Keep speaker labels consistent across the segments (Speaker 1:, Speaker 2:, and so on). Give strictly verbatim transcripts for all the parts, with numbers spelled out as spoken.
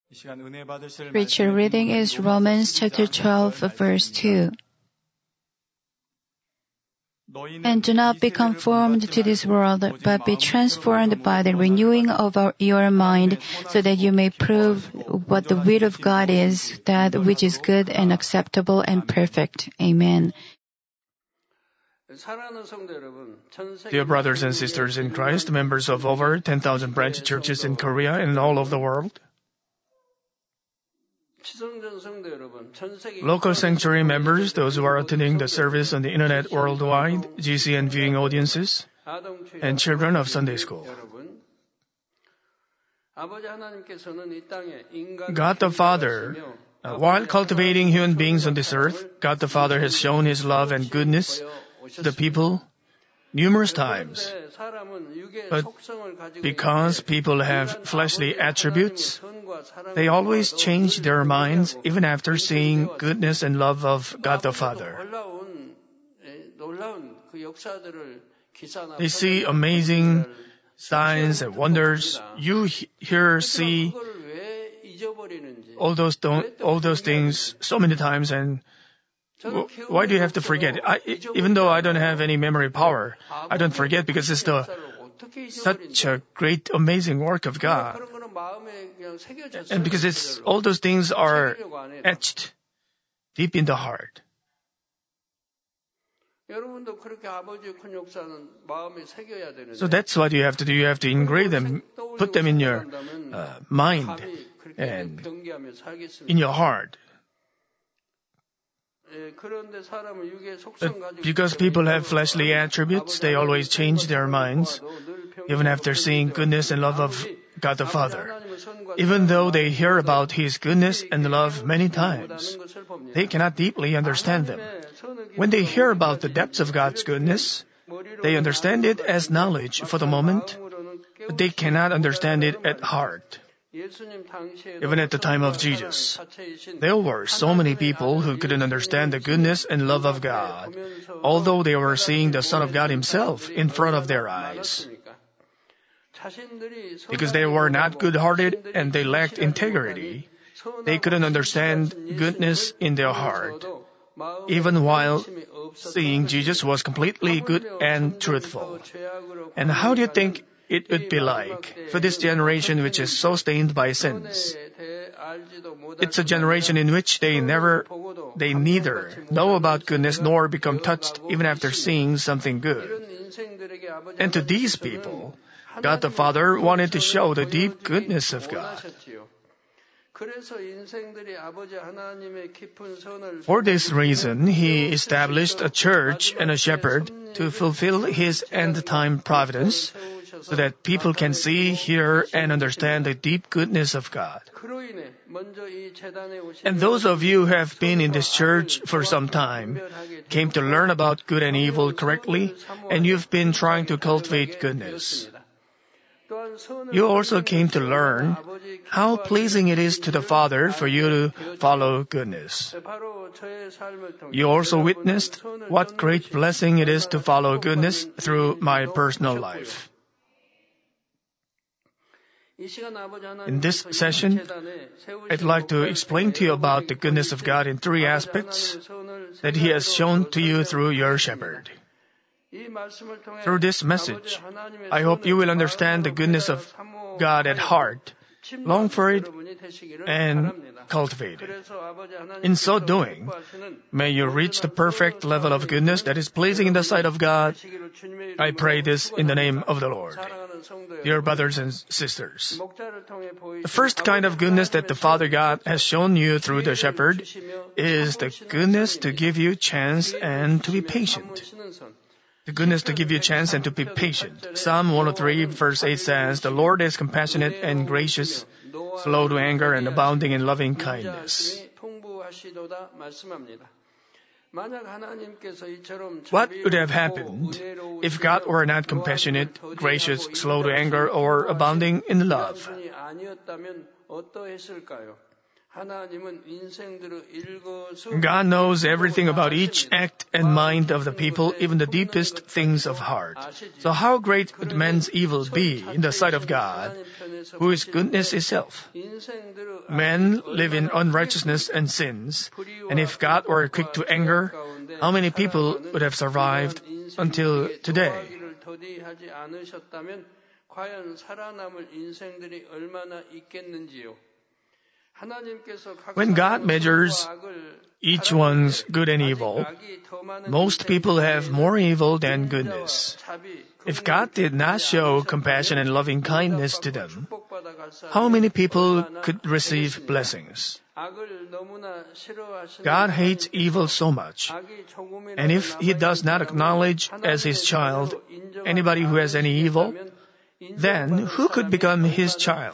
Speaker 1: Scripture reading is Romans chapter twelve, verse two. And do not be conformed to this world, but be transformed by the renewing of our, your mind, so that you may prove what the will of God is, that which is good and acceptable and perfect. Amen.
Speaker 2: Dear brothers and sisters in Christ, members of over ten thousand branch churches in Korea and all over the world, local sanctuary members, those who are attending the service on the internet worldwide, G C N viewing audiences, and children of Sunday school. God the Father, uh, while cultivating human beings on this earth, God the Father has shown His love and goodness to the people numerous times. But because people have fleshly attributes, they always change their minds even after seeing goodness and love of God the Father. They see amazing signs and wonders. You here see all those don't, all those things so many times, and why do you have to forget? I, even though I don't have any memory power, I don't forget because it's the such a great, amazing work of God. And because it's all those things are etched deep in the heart. So that's what you have to do. You have to engrave them, put them in your uh, mind and in your heart. But because people have fleshly attributes, they always change their minds, even after seeing goodness and love of God the Father. Even though they hear about His goodness and love many times, they cannot deeply understand them. When they hear about the depths of God's goodness, they understand it as knowledge for the moment, but they cannot understand it at heart. Even at the time of Jesus, there were so many people who couldn't understand the goodness and love of God, although they were seeing the Son of God Himself in front of their eyes. Because they were not good-hearted and they lacked integrity, they couldn't understand goodness in their heart, even while seeing Jesus was completely good and truthful. And how do you think it would be like for this generation which is so stained by sins? It's a generation in which they never, they neither know about goodness nor become touched even after seeing something good. And to these people, God the Father wanted to show the deep goodness of God. For this reason, He established a church and a shepherd to fulfill His end-time providence, so that people can see, hear, and understand the deep goodness of God. And those of you who have been in this church for some time came to learn about good and evil correctly, and you've been trying to cultivate goodness. You also came to learn how pleasing it is to the Father for you to follow goodness. You also witnessed what great blessing it is to follow goodness through my personal life. In this session, I'd like to explain to you about the goodness of God in three aspects that He has shown to you through your shepherd. Through this message, I hope you will understand the goodness of God at heart, long for it, and cultivate it. In so doing, may you reach the perfect level of goodness that is pleasing in the sight of God. I pray this in the name of the Lord. Dear brothers and sisters, the first kind of goodness that the Father God has shown you through the shepherd is the goodness to give you chance and to be patient. The goodness to give you a chance and to be patient. Psalm one oh three verse eight says, "The Lord is compassionate and gracious, slow to anger and abounding in loving kindness." What would have happened if God were not compassionate, gracious, slow to anger, or abounding in love? God knows everything about each act and mind of the people, even the deepest things of heart. So how great would man's evil be in the sight of God, who is goodness itself? Men live in unrighteousness and sins, and if God were quick to anger, how many people would have survived until today? When God measures each one's good and evil, most people have more evil than goodness. If God did not show compassion and loving kindness to them, how many people could receive blessings? God hates evil so much, and if He does not acknowledge as His child anybody who has any evil, then who could become His child?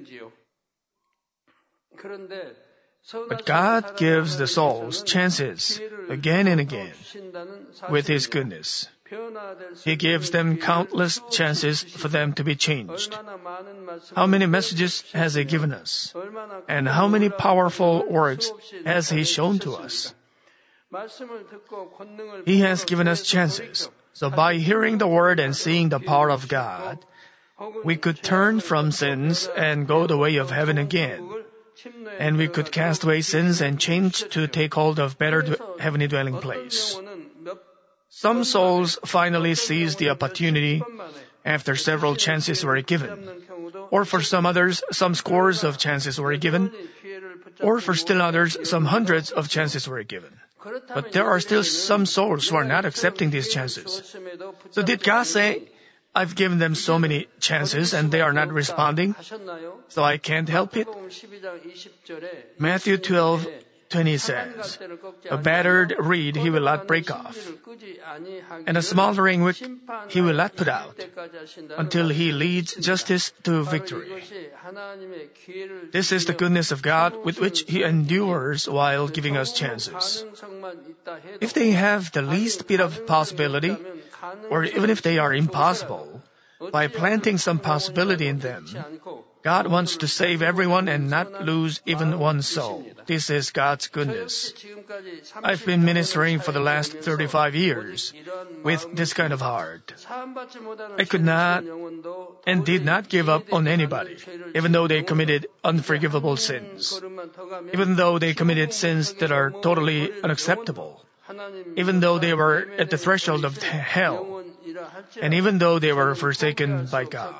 Speaker 2: But God gives the souls chances again and again with His goodness. He gives them countless chances for them to be changed. How many messages has He given us? And how many powerful works has He shown to us? He has given us chances. So by hearing the word and seeing the power of God, we could turn from sins and go the way of heaven again. And we could cast away sins and change to take hold of better d- heavenly dwelling place. Some souls finally seized the opportunity after several chances were given. Or for some others, some scores of chances were given. Or for still others, some hundreds of chances were given. But there are still some souls who are not accepting these chances. So did God say, I've given them so many chances and they are not responding, so I can't help it? Matthew twelve twenty says, a battered reed He will not break off, and a smoldering wick He will not put out, until He leads justice to victory. This is the goodness of God with which He endures while giving us chances. If they have the least bit of possibility, or even if they are impossible, by planting some possibility in them, God wants to save everyone and not lose even one soul. This is God's goodness. I've been ministering for the last thirty-five years with this kind of heart. I could not and did not give up on anybody, even though they committed unforgivable sins, even though they committed sins that are totally unacceptable, even though they were at the threshold of hell, and even though they were forsaken by God.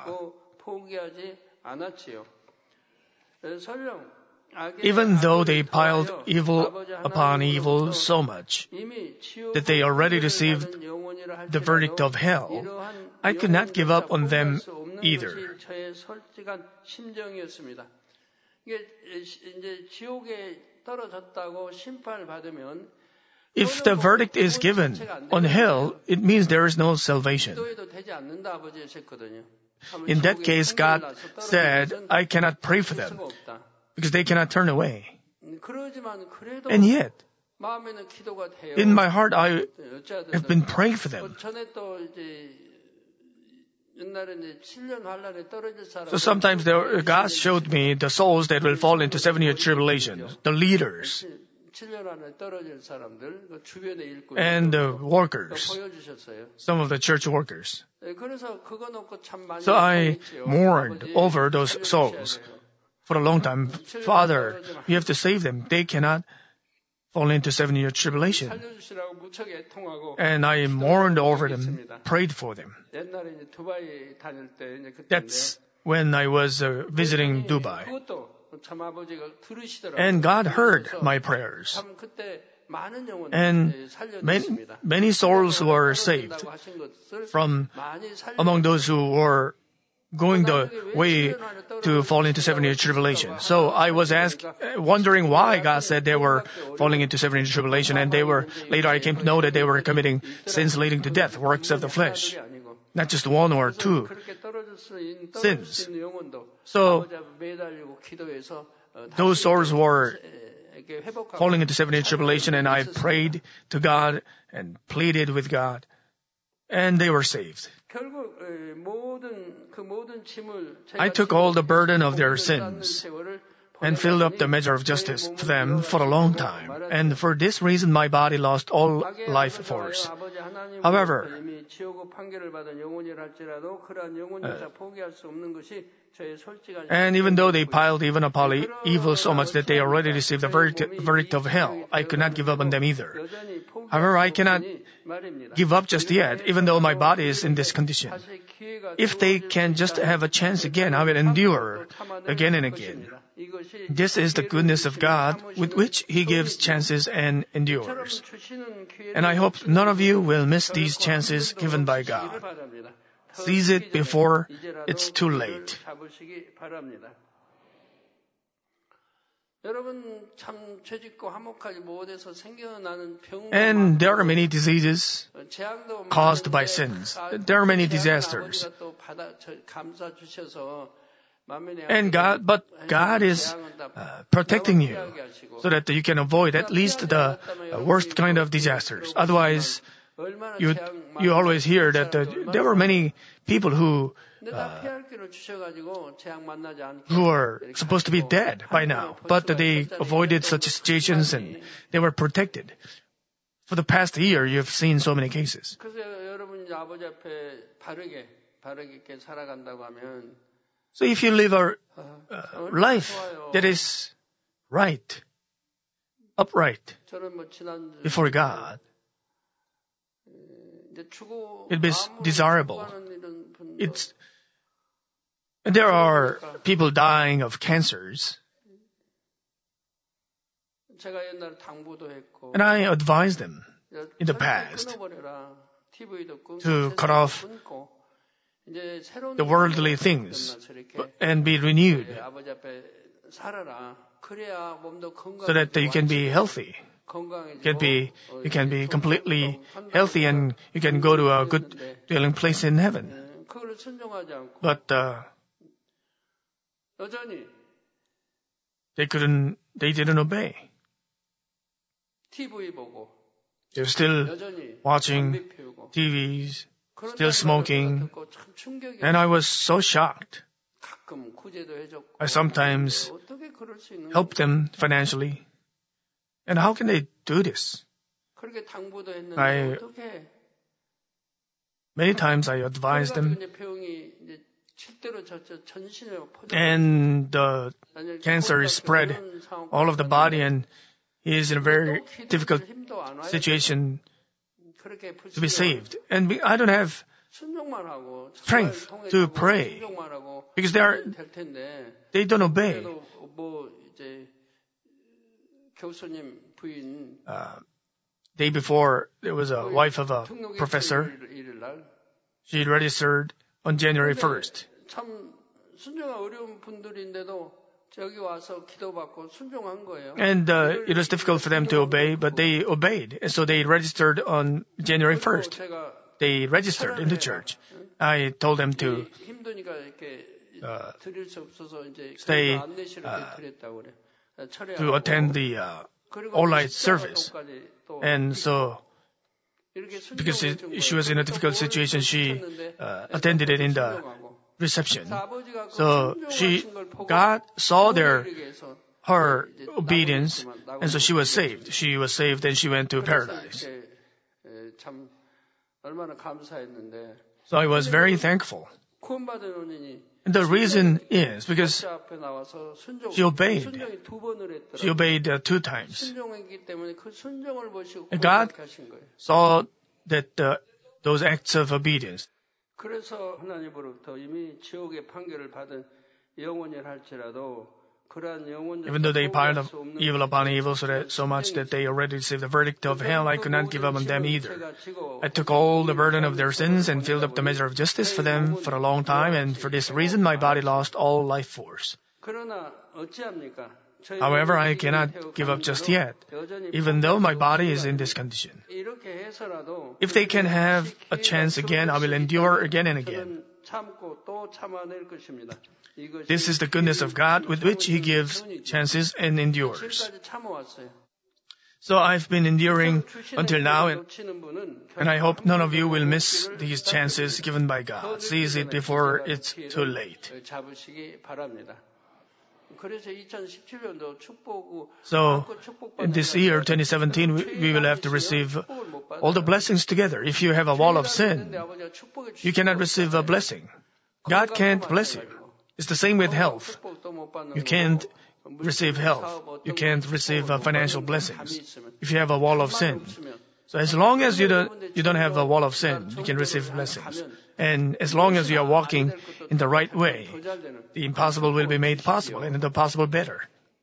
Speaker 2: Even though they piled evil upon evil so much that they already received the verdict of hell, I could not give up on them either. If the verdict is given on hell, it means there is no salvation. In that case, God said, I cannot pray for them because they cannot turn away. And yet, in my heart, I have been praying for them. So sometimes there, God showed me the souls that will fall into seven-year tribulation, the leaders, and the workers, some of the church workers. So I mourned over those souls for a long time. Father, you have to save them. They cannot fall into seven-year tribulation. And I mourned over them, prayed for them. That's when I was uh, visiting Dubai. And God heard my prayers. And many, many souls were saved from among those who were going the way to fall into seven-year tribulation. So I was asked, wondering why God said they were falling into seven-year tribulation, and they were, later I came to know that they were committing sins leading to death, works of the flesh. Not just one or two sins. So those souls were falling into seven-year tribulation, and I prayed to God and pleaded with God, and they were saved. I took all the burden of their sins and filled up the measure of justice for them for a long time. And for this reason, my body lost all life force. However, uh, and even though they piled even upon evil so much that they already received the verdict, verdict of hell, I could not give up on them either. However, I cannot give up just yet, even though my body is in this condition. If they can just have a chance again, I will endure again and again. This is the goodness of God with which He gives chances and endures. And I hope none of you will miss these chances given by God. Seize it before it's too late. And there are many diseases caused by sins. There are many disasters. And God, but God is uh, protecting you so that you can avoid at least the uh, worst kind of disasters. Otherwise, you you always hear that the, there were many people who uh, who are supposed to be dead by now, but they avoided such situations and they were protected. For the past year, you've seen so many cases. So if you live a uh, life that is right, upright before God, it is desirable. It's, there are people dying of cancers. And I advised them in the past to cut off the worldly things and be renewed so that you can be healthy. You can be, you can be completely healthy and you can go to a good dwelling place in heaven. But uh, they couldn't, they didn't obey. They're still watching T Vs, still smoking, and I was so shocked. I sometimes help them financially. And how can they do this? I, many times I advise them, and the cancer is spread all of the body, and he is in a very difficult situation to be saved. And I don't have strength to pray because they are, they don't obey. Uh, day before, there was a wife of a professor. She registered on January first. And uh, it was difficult for them to obey, but they obeyed. And so they registered on January first. They registered in the church. I told them to uh, stay uh, to attend the uh, all-night service. And so, because it, she was in a difficult situation, she uh, attended it in the reception. So she, God saw their, her obedience, and so she was saved. She was saved and she went to paradise. So I was very thankful. And the reason is because she obeyed. She obeyed uh, two times. And God saw that uh, those acts of obedience. Even though they piled up evil upon evil so, that, so much that they already received the verdict of hell, I could not give up on them either. I took all the burden of their sins and filled up the measure of justice for them for a long time, and for this reason my body lost all life force. However, I cannot give up just yet, even though my body is in this condition. If they can have a chance again, I will endure again and again. This is the goodness of God with which He gives chances and endures. So I've been enduring until now, and, and I hope none of you will miss these chances given by God. Seize it before it's too late. So, in this year, twenty seventeen, we, we will have to receive all the blessings together. If you have a wall of sin, you cannot receive a blessing. God can't bless you. It's the same with health. You can't receive health. You can't receive uh, financial blessings if you have a wall of sin. So as long as you don't, you don't have a wall of sin, you can receive blessings. And as long as you are walking in the right way, the impossible will be made possible and the possible better.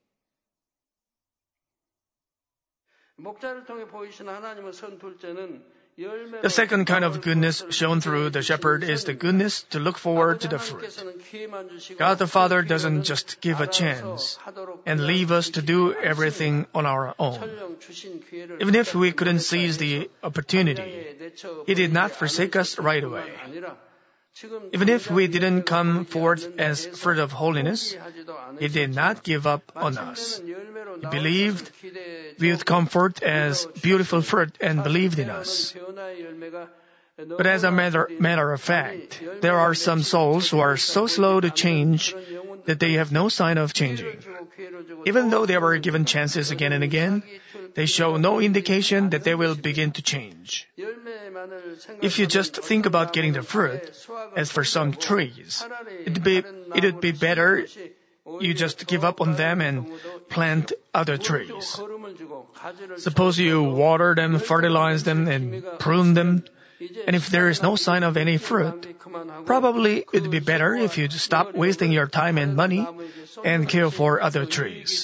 Speaker 2: The second kind of goodness shown through the shepherd is the goodness to look forward to the fruit. God the Father doesn't just give a chance and leave us to do everything on our own. Even if we couldn't seize the opportunity, He did not forsake us right away. Even if we didn't come forth as fruit of holiness, He did not give up on us. He believed we would come forth as beautiful fruit and believed in us. But as a matter, matter of fact, there are some souls who are so slow to change that they have no sign of changing. Even though they were given chances again and again, they show no indication that they will begin to change. If you just think about getting the fruit, as for some trees, it'd be, it'd be better you just give up on them and plant other trees. Suppose you water them, fertilize them, and prune them, and if there is no sign of any fruit, probably it'd be better if you stop wasting your time and money and care for other trees.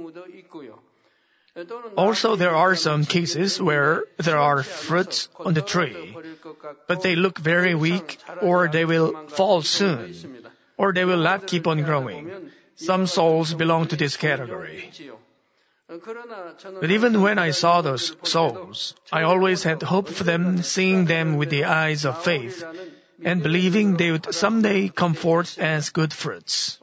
Speaker 2: Also, there are some cases where there are fruits on the tree, but they look very weak, or they will fall soon, or they will not keep on growing. Some souls belong to this category. But even when I saw those souls, I always had hope for them, seeing them with the eyes of faith, and believing they would someday come forth as good fruits.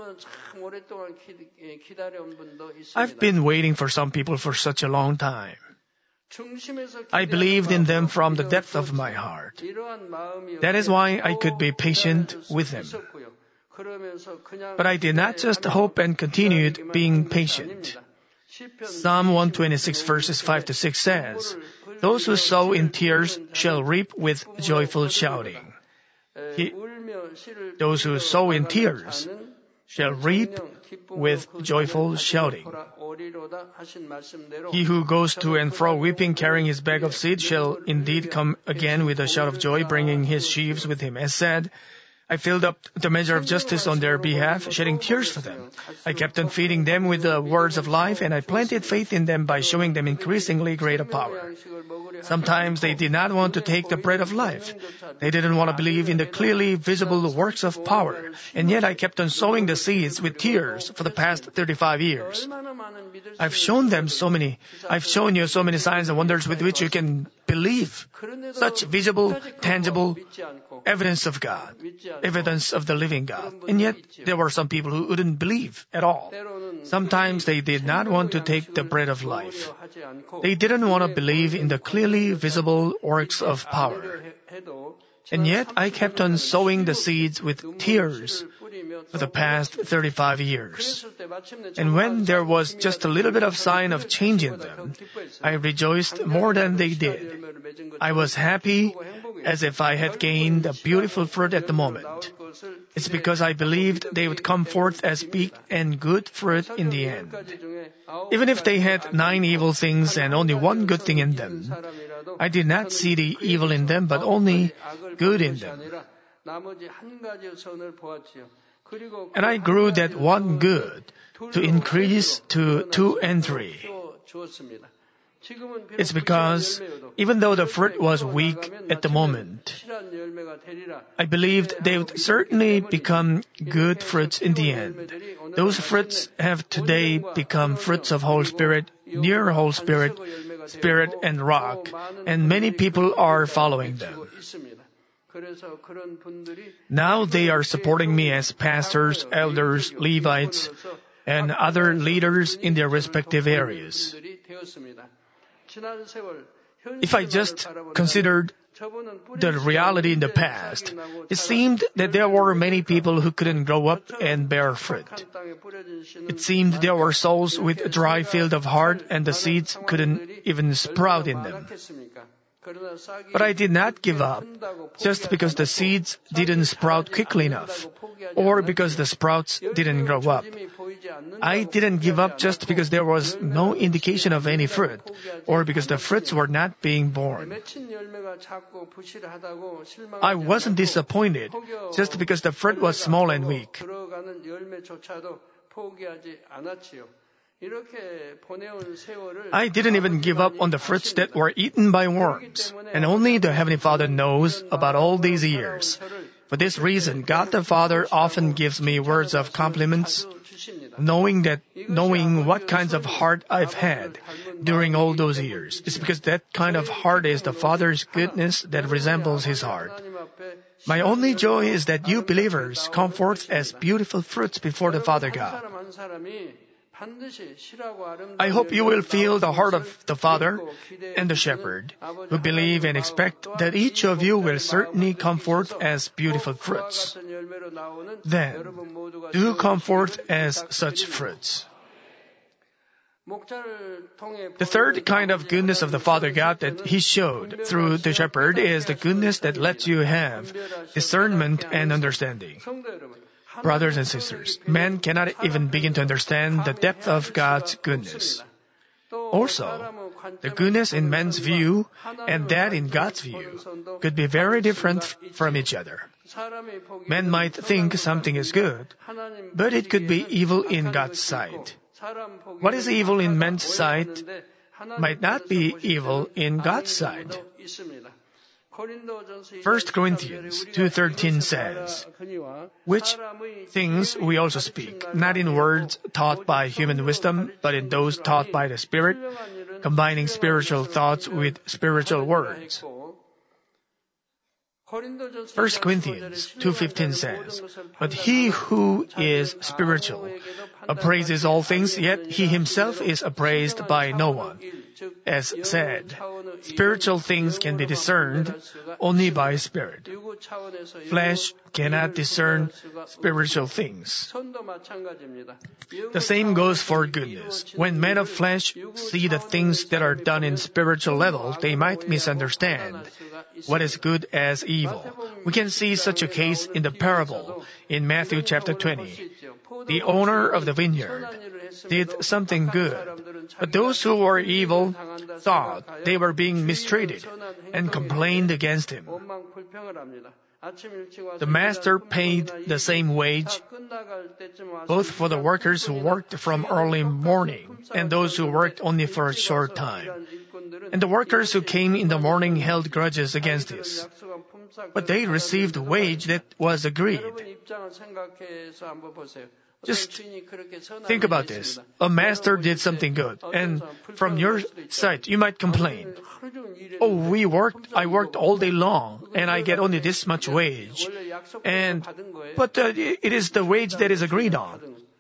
Speaker 2: I've been waiting for some people for such a long time. I believed in them from the depth of my heart. That is why I could be patient with them. But I did not just hope and continued being patient. Psalm one twenty-six verses five to six says, "Those who sow in tears shall reap with joyful shouting." He, those who sow in tears shall reap with joyful shouting. He who goes to and fro weeping, carrying his bag of seed, shall indeed come again with a shout of joy, bringing his sheaves with him. As said, I filled up the measure of justice on their behalf, shedding tears for them. I kept on feeding them with the words of life, and I planted faith in them by showing them increasingly greater power. Sometimes they did not want to take the bread of life. They didn't want to believe in the clearly visible works of power. And yet I kept on sowing the seeds with tears for the past thirty-five years. I've shown them so many, I've shown you so many signs and wonders with which you can believe. Such visible, tangible evidence of God, evidence of the living God. And yet there were some people who wouldn't believe at all. Sometimes they did not want to take the bread of life. They didn't want to believe in the clearly visible works of power. And yet I kept on sowing the seeds with tears for the past thirty-five years. And when there was just a little bit of sign of change in them, I rejoiced more than they did. I was happy as if I had gained a beautiful fruit at the moment. It's because I believed they would come forth as big and good fruit in the end. Even if they had nine evil things and only one good thing in them, I did not see the evil in them, but only good in them. And I grew that one good to increase to two and three. It's because even though the fruit was weak at the moment, I believed they would certainly become good fruits in the end. Those fruits have today become fruits of Holy Spirit, near Holy Spirit, Spirit and Rock, and many people are following them. Now they are supporting me as pastors, elders, Levites, and other leaders in their respective areas. If I just considered the reality in the past, it seemed that there were many people who couldn't grow up and bear fruit. It seemed there were souls with a dry field of heart and the seeds couldn't even sprout in them. But I did not give up just because the seeds didn't sprout quickly enough, or because the sprouts didn't grow up. I didn't give up just because there was no indication of any fruit, or because the fruits were not being born. I wasn't disappointed just because the fruit was small and weak. I didn't even give up on the fruits that were eaten by worms, and only the Heavenly Father knows about all these years. For this reason, God the Father often gives me words of compliments, knowing that, knowing what kinds of heart I've had during all those years. It's because that kind of heart is the Father's goodness that resembles His heart. My only joy is that you believers come forth as beautiful fruits before the Father God. I hope you will feel the heart of the Father and the Shepherd, who believe and expect that each of you will certainly come forth as beautiful fruits. Then, do come forth as such fruits. The third kind of goodness of the Father God that He showed through the Shepherd is the goodness that lets you have discernment and understanding. Brothers and sisters, man cannot even begin to understand the depth of God's goodness. Also, the goodness in man's view and that in God's view could be very different from each other. Man might think something is good, but it could be evil in God's sight. What is evil in man's sight might not be evil in God's sight. First Corinthians two thirteen says, which things we also speak, not in words taught by human wisdom, but in those taught by the Spirit, combining spiritual thoughts with spiritual words. First Corinthians two fifteen says, but he who is spiritual appraises all things, yet he himself is appraised by no one. As said, spiritual things can be discerned only by Spirit. Flesh cannot discern spiritual things. The same goes for goodness. When men of flesh see the things that are done in spiritual level, they might misunderstand what is good as evil. We can see such a case in the parable in Matthew chapter twenty. The owner of the vineyard did something good, but those who were evil thought they were being mistreated and complained against him. The master paid the same wage, both for the workers who worked from early morning and those who worked only for a short time. And the workers who came in the morning held grudges against this. But they received a wage that was agreed. Just think about this. A master did something good, and from your side, you might complain. Oh, we worked, I worked all day long, and I get only this much wage. And, but uh, it is the wage that is agreed on.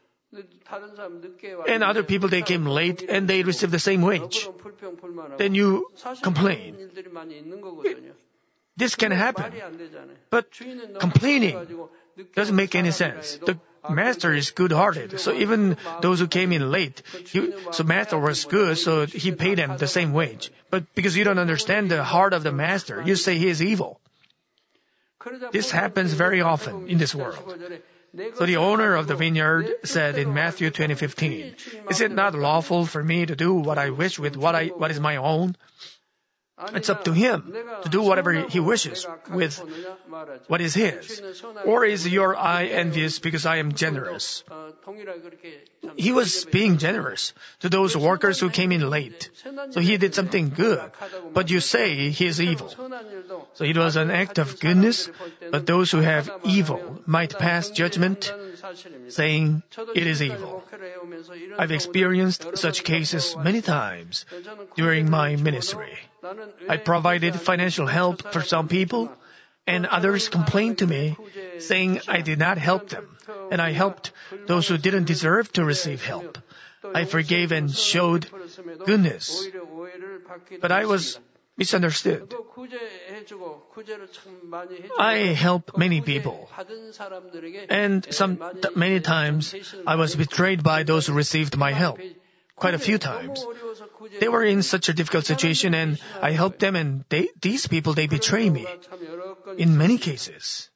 Speaker 2: And other people, they came late, and they received the same wage. Then you complain. It, this can happen. But complaining doesn't make any sense. The master is good-hearted, so even those who came in late, he, so master was good, so he paid them the same wage. But because you don't understand the heart of the master, you say he is evil. This happens very often in this world. So the owner of the vineyard said in Matthew twenty fifteen, is it not lawful for me to do what I wish with what I what is my own? It's up to him to do whatever he wishes with what is his. Or is your eye envious because I am generous? He was being generous to those workers who came in late. So he did something good, but you say he is evil. So it was an act of goodness, but those who have evil might pass judgment, saying it is evil. I've experienced such cases many times during my ministry. I provided financial help for some people, and others complained to me, saying I did not help them, and I helped those who didn't deserve to receive help. I forgave and showed goodness. But I was misunderstood. I help many people. And some, many times I was betrayed by those who received my help. Quite a few times. They were in such a difficult situation and I helped them and they, these people, they betray me. In many cases.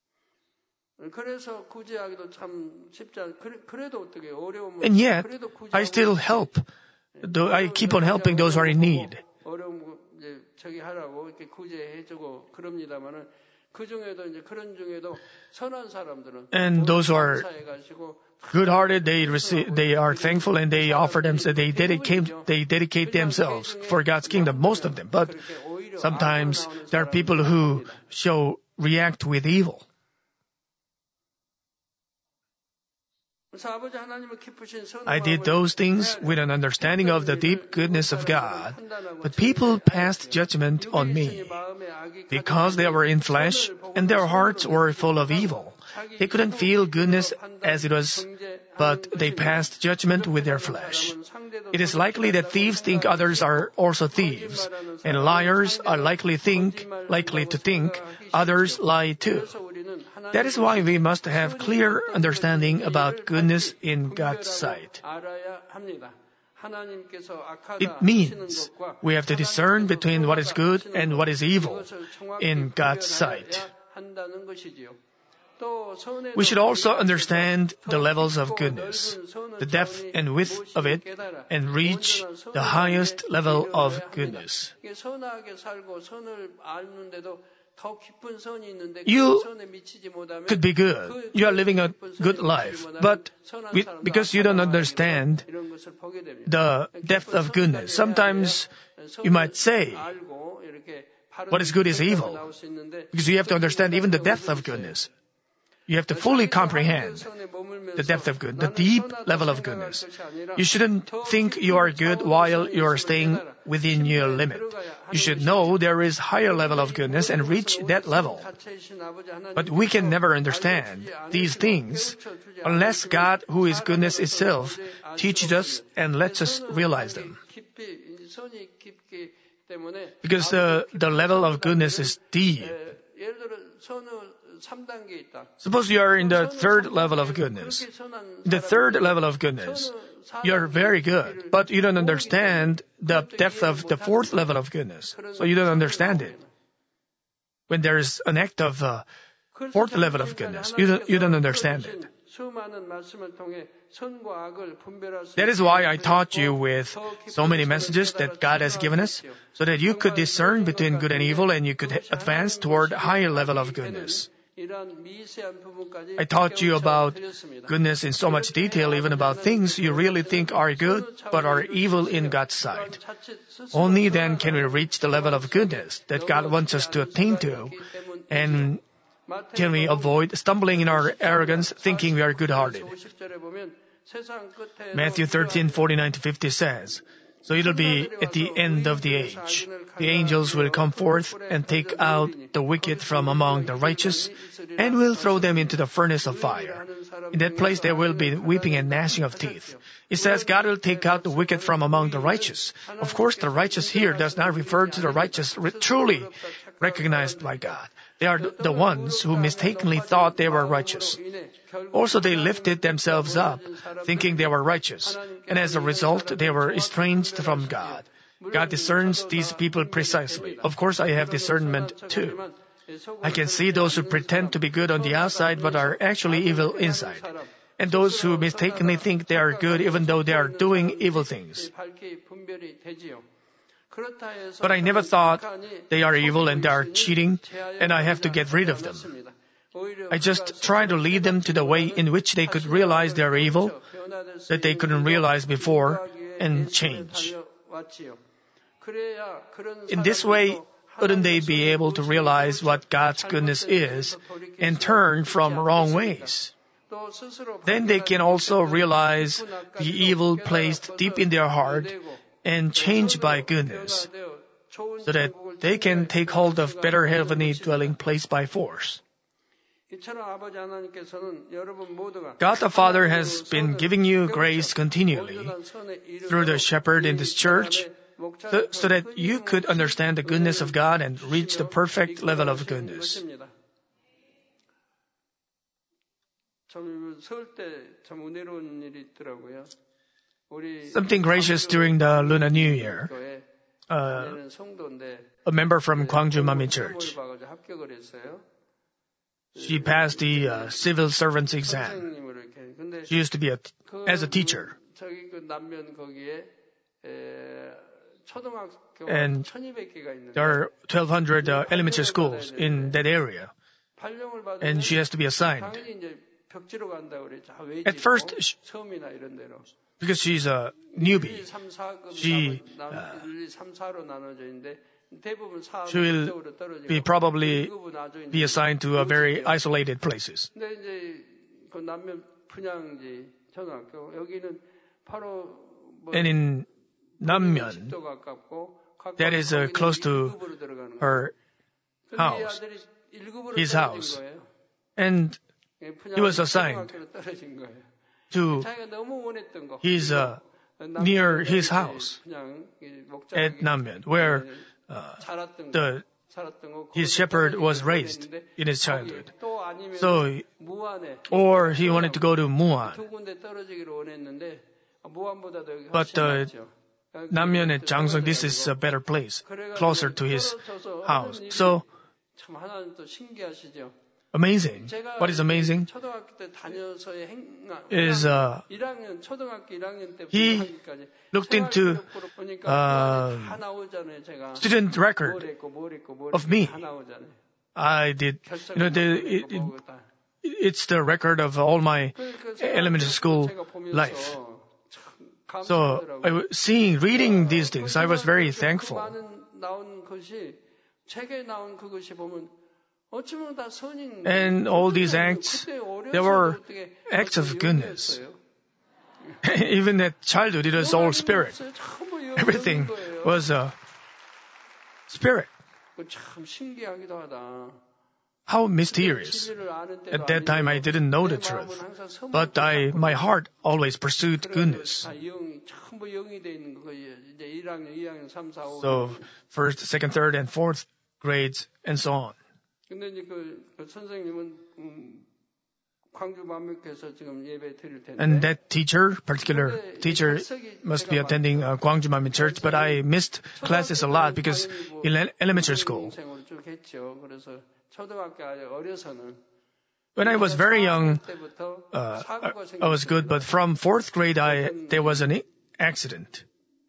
Speaker 2: And yet, I still help. Though I keep on helping those who are in need. And those who are good-hearted, they receive, they are thankful and they offer them, so they dedicate, they dedicate themselves for God's kingdom, most of them. But sometimes there are people who show, react with evil. I did those things with an understanding of the deep goodness of God, but people passed judgment on me because they were in flesh and their hearts were full of evil. They couldn't feel goodness as it was, but they passed judgment with their flesh. It is likely that thieves think others are also thieves, and liars are likely think, likely to think others lie too. That is why we must have clear understanding about goodness in God's sight. It means we have to discern between what is good and what is evil in God's sight. We should also understand the levels of goodness, the depth and width of it, and reach the highest level of goodness. You could be good. You are living a good life. But we, because you don't understand the depth of goodness, sometimes you might say, what is good is evil. Because you have to understand even the depth of goodness. You have to fully comprehend the depth of good, the deep level of goodness. You shouldn't think you are good while you are staying within your limit. You should know there is higher level of goodness and reach that level. But we can never understand these things unless God, who is goodness itself, teaches us and lets us realize them. Because the, the level of goodness is deep. Suppose you are in the third level of goodness. In the third level of goodness, you are very good, but you don't understand the depth of the fourth level of goodness. So you don't understand it. When there is an act of uh, fourth level of goodness, you don't, you don't understand it. That is why I taught you with so many messages that God has given us, so that you could discern between good and evil and you could advance toward a higher level of goodness. I taught you about goodness in so much detail, even about things you really think are good, but are evil in God's sight. Only then can we reach the level of goodness that God wants us to attain to, and can we avoid stumbling in our arrogance, thinking we are good-hearted. Matthew thirteen, forty-nine to fifty says, so it'll be at the end of the age. The angels will come forth and take out the wicked from among the righteous and will throw them into the furnace of fire. In that place there will be weeping and gnashing of teeth. It says God will take out the wicked from among the righteous. Of course, the righteous here does not refer to the righteous truly recognized by God. They are the ones who mistakenly thought they were righteous. Also, they lifted themselves up, thinking they were righteous, and as a result, they were estranged from God. God discerns these people precisely. Of course, I have discernment too. I can see those who pretend to be good on the outside but are actually evil inside, and those who mistakenly think they are good even though they are doing evil things. But I never thought they are evil and they are cheating, and I have to get rid of them. I just try to lead them to the way in which they could realize they are evil, that they couldn't realize before, and change. In this way, wouldn't they be able to realize what God's goodness is and turn from wrong ways? Then they can also realize the evil placed deep in their heart and change by goodness, so that they can take hold of better heavenly dwelling place by force. God the Father has been giving you grace continually through the shepherd in this church, so, so that you could understand the goodness of God and reach the perfect level of goodness. Something gracious during the Lunar New Year. Uh, a member from Gwangju Manmin Church. She passed the uh, civil servants exam. She used to be a, as a teacher. And there are twelve hundred uh, elementary schools in that area. And she has to be assigned. At first, she, because she's a newbie, she, uh, she will be probably be assigned to a very isolated places. And in Namyeon, that is uh, close to her house, his house. And he was assigned to his, uh, near his house at Namyeon, where uh, the, his shepherd was raised in his childhood. So, or he wanted to go to Muan. But uh, Namyeon and Jangseong, this is a better place, closer to his house. So, amazing. What is amazing is uh, he looked into uh, student record of me. I did, you know, the, it, it, it's the record of all my elementary school life. So, I was seeing, reading these things, I was very thankful. And all these acts, they were acts of goodness. Even at childhood, it was all spirit. Everything was a spirit. How mysterious. At that time, I didn't know the truth. But I, my heart always pursued goodness. So, first, second, third, and fourth grades, and so on. And that teacher, particular teacher, must be attending uh, Gwangju Manmin Church, but I missed classes a lot because in elementary school. When I was very young, uh, I, I was good, but from fourth grade, I there was an accident.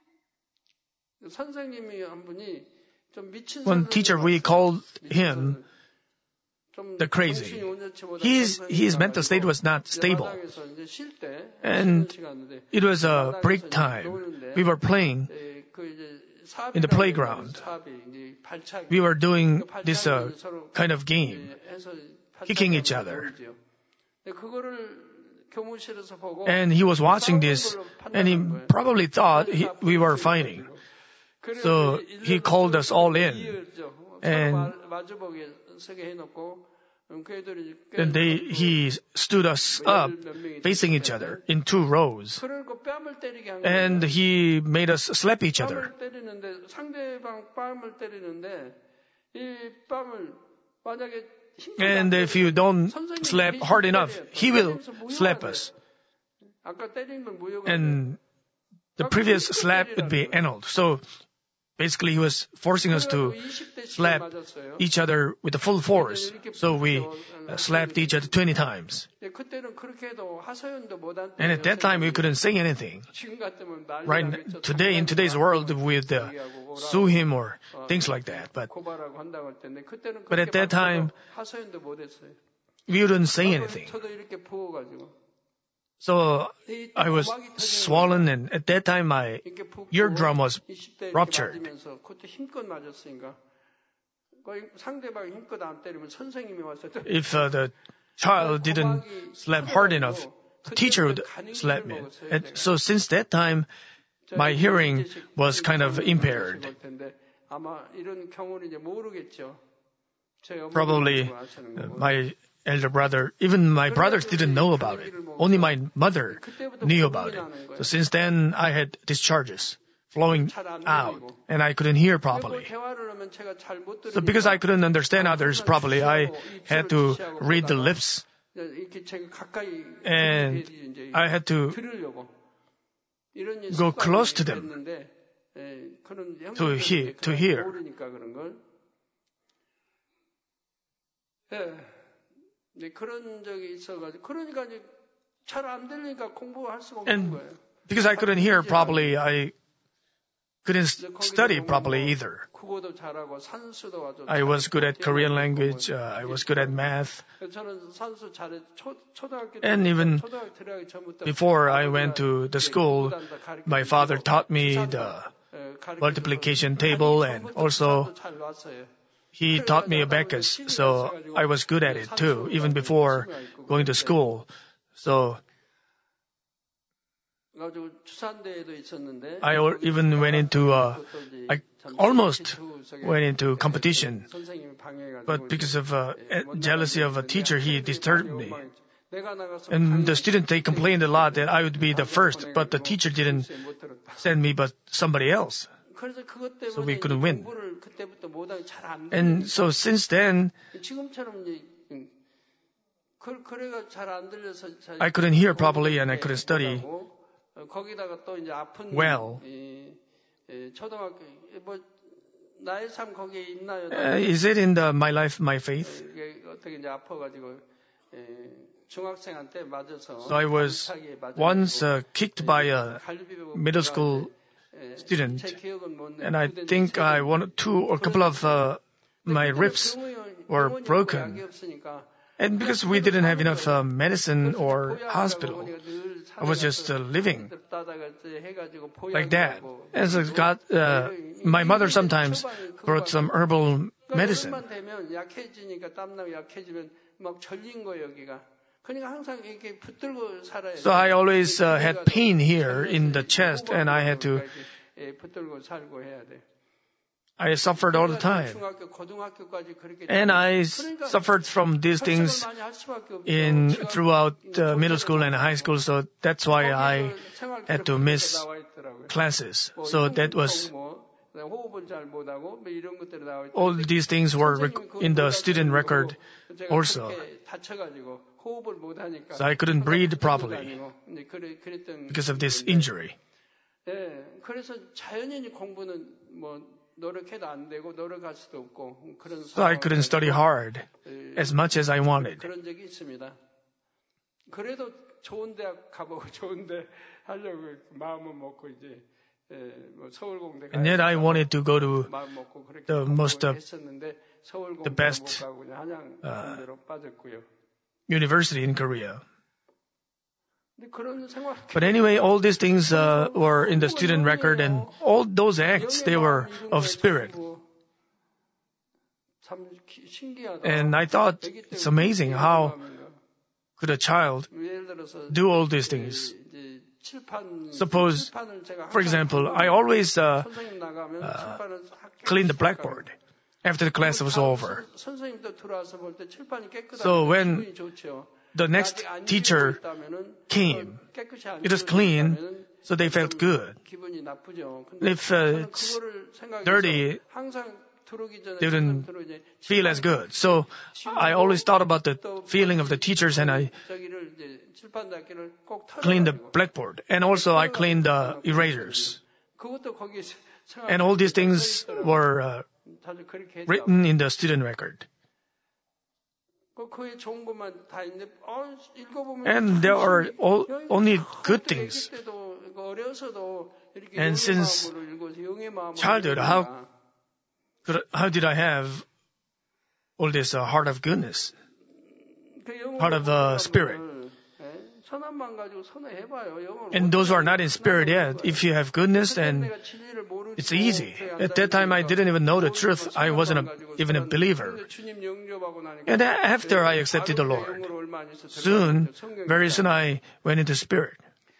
Speaker 2: One teacher, we called him the crazy. His, his mental state was not stable. And it was a break time. We were playing in the playground. We were doing this uh, kind of game, kicking each other. And he was watching this, and he probably thought he, we were fighting. So he called us all in. And then they, he stood us up, facing each other in two rows. And he made us slap each other. And if you don't slap hard enough, he will slap us. And the previous slap would be annulled. So basically, he was forcing us to slap each other with the full force. So we uh, slapped each other twenty times. And at that time, we couldn't say anything. Right today, in today's world, we'd uh, sue him or things like that. But, but at that time, we wouldn't say anything. So I was swollen, and at that time my eardrum was ruptured. If uh, the child didn't slap hard enough, the teacher would slap me. And so since that time, my hearing was kind of impaired. Probably uh, my elder brother, even my brothers didn't know about it. Only my mother knew about it. So since then, I had discharges flowing out, and I couldn't hear properly. So because I couldn't understand others properly, I had to read the lips, and I had to go close to them to hear. To hear. And because I couldn't hear properly, I couldn't study properly either. I was good at Korean language, uh, I was good at math. And even before I went to the school, my father taught me the multiplication table, and also he taught me abacus, so I was good at it too, even before going to school. So I even went into, uh, I almost went into competition, but because of uh, jealousy of a teacher, he disturbed me. And the students, they complained a lot that I would be the first, but the teacher didn't send me, but somebody else. So we couldn't win. And so since then, I couldn't hear properly and I couldn't study well. Uh, is it in the my life, my faith? So I was once uh, kicked by a middle school student, and I think I wanted two or a couple of uh, my ribs were broken. And because we didn't have enough uh, medicine or hospital, I was just uh, living like that. As I got, uh, my mother sometimes brought some herbal medicine. So I always uh, had pain here in the chest, and I had to. I suffered all the time. And I suffered from these things in throughout uh, middle school and high school, so that's why I had to miss classes. So that was, all these things were rec- in the student record also. So I couldn't breathe properly because of this injury. So I couldn't study hard as much as I wanted. And yet I wanted to go to the most, uh, the best uh, university in Korea. But anyway, all these things uh, were in the student record, and all those acts, they were of spirit. And I thought it's amazing how could a child do all these things. Suppose, for example, I always uh, uh, clean the blackboard after the class was over. So when the next teacher came, it was clean, so they felt good. If uh, it's dirty, they didn't feel as good. So I always thought about the feeling of the teachers, and I cleaned the blackboard. And also I cleaned the erasers. And all these things were uh, written in the student record. And there are all, only good things. And since childhood, how could, how did I have all this uh, heart of goodness, heart of uh, spirit? And those who are not in spirit yet, if you have goodness, then it's easy. At that time, I didn't even know the truth. I wasn't a, even a believer. And after I accepted the Lord, soon, very soon, I went into spirit.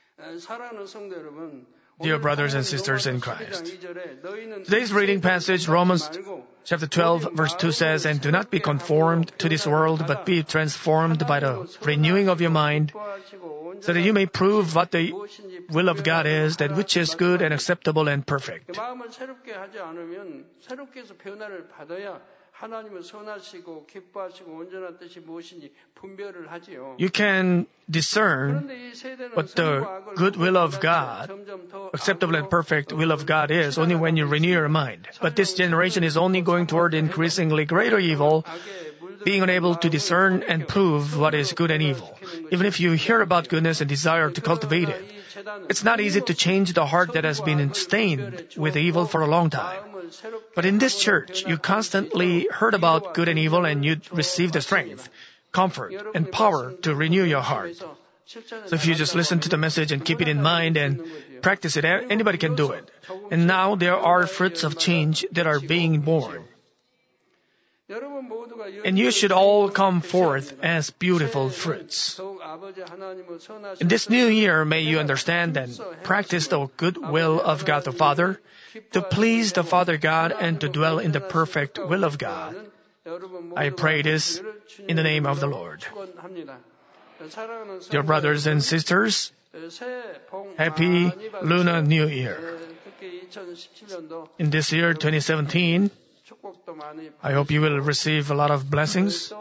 Speaker 2: Dear brothers and sisters in Christ, today's reading passage, Romans chapter twelve, verse two says, "And do not be conformed to this world, but be transformed by the renewing of your mind, so that you may prove what the will of God is, that which is good and acceptable and perfect.
Speaker 3: 마음을 새롭게 하지 않으면 새롭게 해서 변화를 받아야 하나님은 선하시고 기뻐하시고 온전한 뜻이 무엇인지 분별을 하지요.
Speaker 2: You can discern what the good will of God, acceptable and perfect will of God is only when you renew your mind. But this generation is only going toward increasingly greater evil, being unable to discern and prove what is good and evil. Even if you hear about goodness and desire to cultivate it, it's not easy to change the heart that has been stained with evil for a long time. But in this church, you constantly heard about good and evil and you received the strength, comfort, and power to renew your heart. So if you just listen to the message and keep it in mind and practice it, anybody can do it. And now there are fruits of change that are being born. And you should all come forth as beautiful fruits. In this new year, may you understand and practice the good will of God the Father, to please the Father God and to dwell in the perfect will of God. I pray this in the name of the Lord. Dear brothers and sisters, Happy Lunar New Year. In this year, twenty seventeen, I hope you will receive a lot of blessings.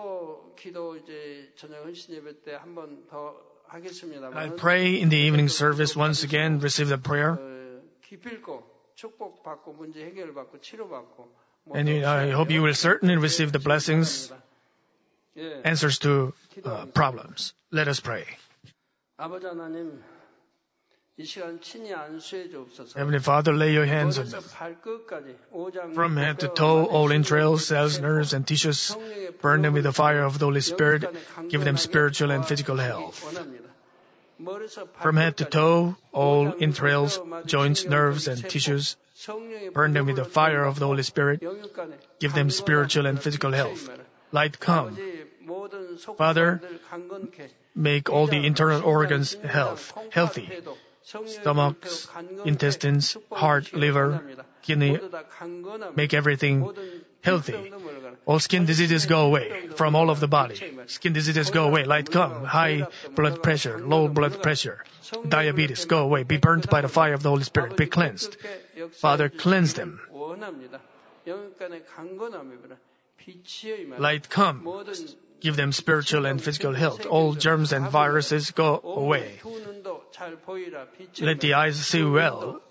Speaker 2: I pray in the evening service once again, receive the prayer. And I hope you will certainly receive the blessings, answers to uh, problems. Let us pray. Heavenly Father, lay your hands on them. From head to toe, all entrails, cells, nerves, and tissues, burn them with the fire of the Holy Spirit. Give them spiritual and physical health. From head to toe, all entrails, joints, nerves, and tissues, burn them with the fire of the Holy Spirit. Give them spiritual and physical health. Light come. Father, make all the internal organs health, healthy. Stomachs, intestines, heart, liver, kidney, make everything healthy. All skin diseases go away from all of the body. Skin diseases go away. Light come. High blood pressure, low blood pressure, diabetes go away. Be burnt by the fire of the Holy Spirit. Be cleansed. Father, cleanse them. Light come. Give them spiritual and physical health. All germs and viruses go away. Let the eyes see well.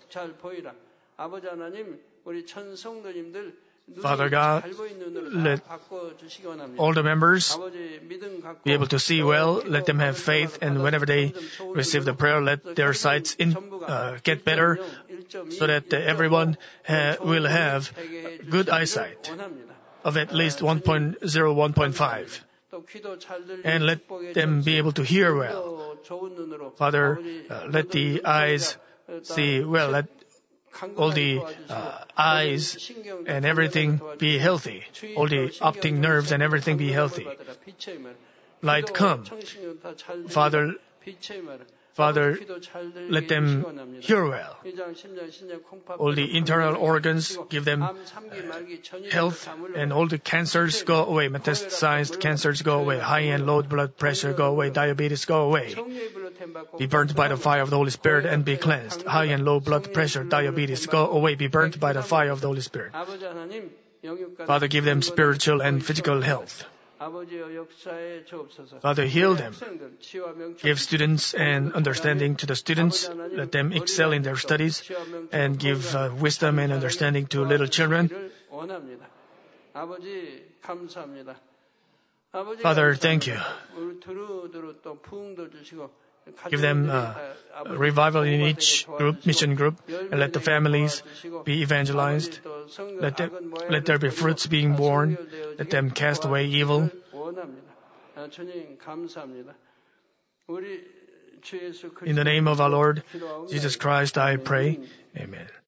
Speaker 2: Father God, let all the members be able to see well. Let them have faith, and whenever they receive the prayer, let their sights in, uh, get better, so that uh, everyone ha- will have good eyesight of at least one point oh, one point five. And let them be able to hear well. Father, uh, let the eyes see well. Let all the uh, eyes and everything be healthy. All the optic nerves and everything be healthy. Light come. Father, Father, let them hear well. All the internal organs, give them uh, health, and all the cancers go away. Metastasized cancers go away. High and low blood pressure go away. Diabetes go away. Be burnt by the fire of the Holy Spirit and be cleansed. High and low blood pressure, diabetes go away. Be burnt by the fire of the Holy Spirit. Father, give them spiritual and physical health. Father, heal them. Give students and understanding to the students. Let them excel in their studies and give uh, wisdom and understanding to little children. Father, thank you. Give them uh, a revival in each group, mission group, and let the families be evangelized. Let, them, let there be fruits being born. Let them cast away evil. In the name of our Lord Jesus Christ, I pray. Amen.